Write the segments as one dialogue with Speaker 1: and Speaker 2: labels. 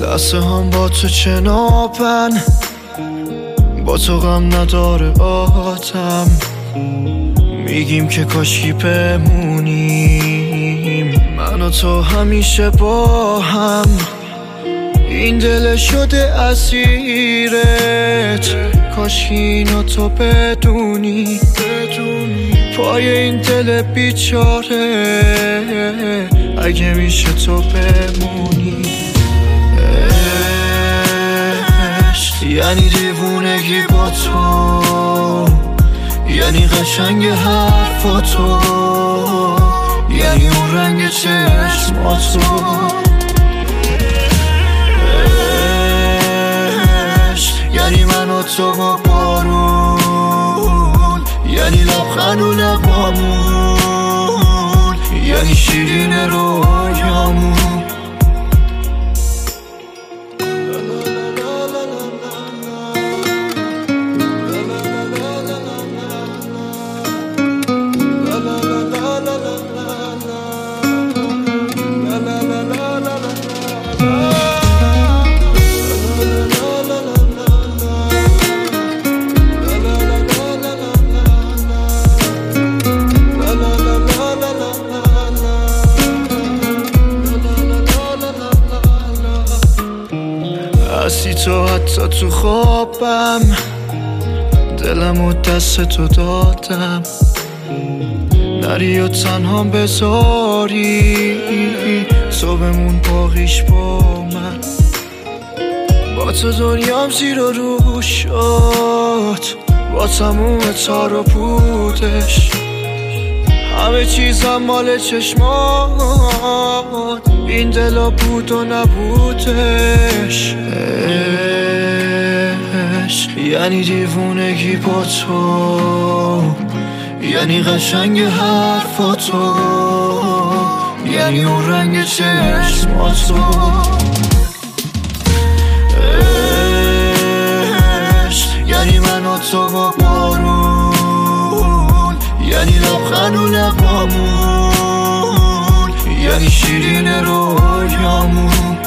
Speaker 1: لحظه هم با تو چنابن، با تو غم نداره آدم. میگیم که کاشکی بمونیم من و تو همیشه با هم. این دل شده اسیرت، کاش اینو تو بدونی. پای این دل بیچاره اگه میشه تو بمونی. عشق یعنی دیوونگی با تو، یعنی قشنگ حرفاتو، یعنی اون رنگ چشماتو. یعنی من و تو با بارون، یعنی لبخند و لبامون، یعنی شیرین رویامون. هستی تو حتی تو خوابم، دلم و دست تو دادم. نری و تنها بذاری تو بمون باقیش با من. با تو دنیام زیر و رو شد، با تموم تار و پودش. همه چیزم مال چشمات، این دلا بود و نبودش. عشق یعنی دیوونگی با تو، یعنی قشنگ حرفاتو، یعنی اون رنگ چشماتو. عشق یعنی من و تو با بارون، یعنی لبخند و لبامون، یعنی شیرین رویامون.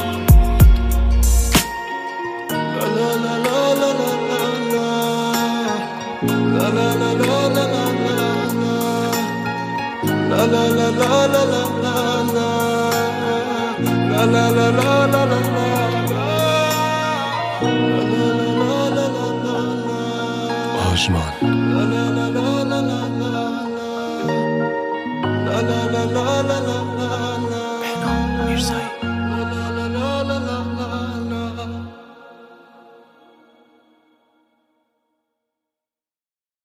Speaker 1: آژمان.